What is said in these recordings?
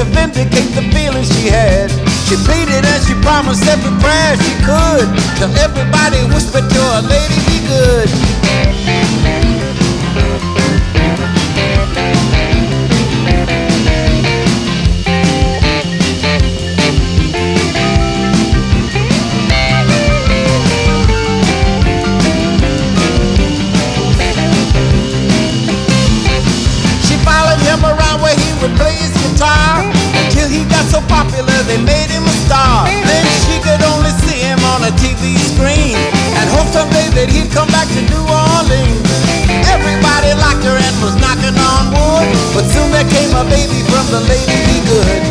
to vindicate the feelings she had. She pleaded and she promised every prayer she could, till everybody whispered to her, lady, be good. Around where he would play his guitar, until he got so popular they made him a star. Then she could only see him on a TV screen, and hope someday that he'd come back to New Orleans. Everybody liked her and was knocking on wood, but soon there came a baby from the Lady Be Good.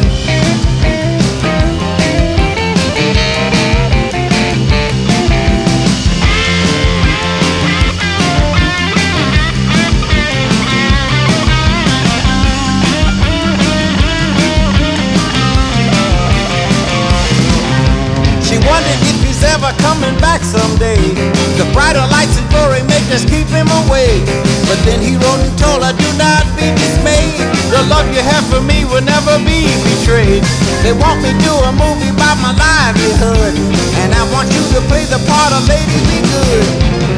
Wondered if he's ever coming back someday. The brighter lights and glory may just keep him away. But then he wrote and told her, do not be dismayed. The love you have for me will never be betrayed. They want me to do a movie about my livelihood, and I want you to play the part of Lady Be Good.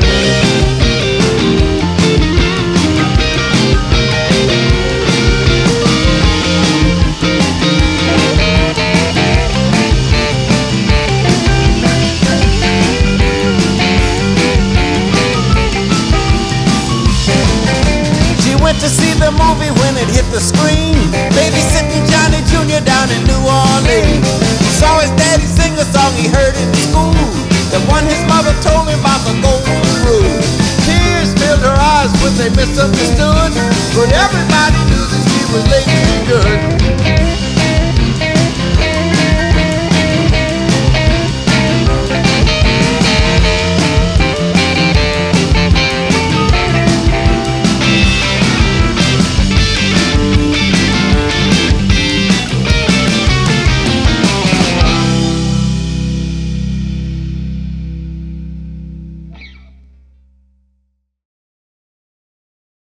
Went to see the movie when it hit the screen, babysitting Johnny Jr. down in New Orleans. He saw his daddy sing a song he heard in school, the one his mother told him about the golden rule. Tears filled her eyes when they misunderstood, but everybody knew that she was Lady Be Good.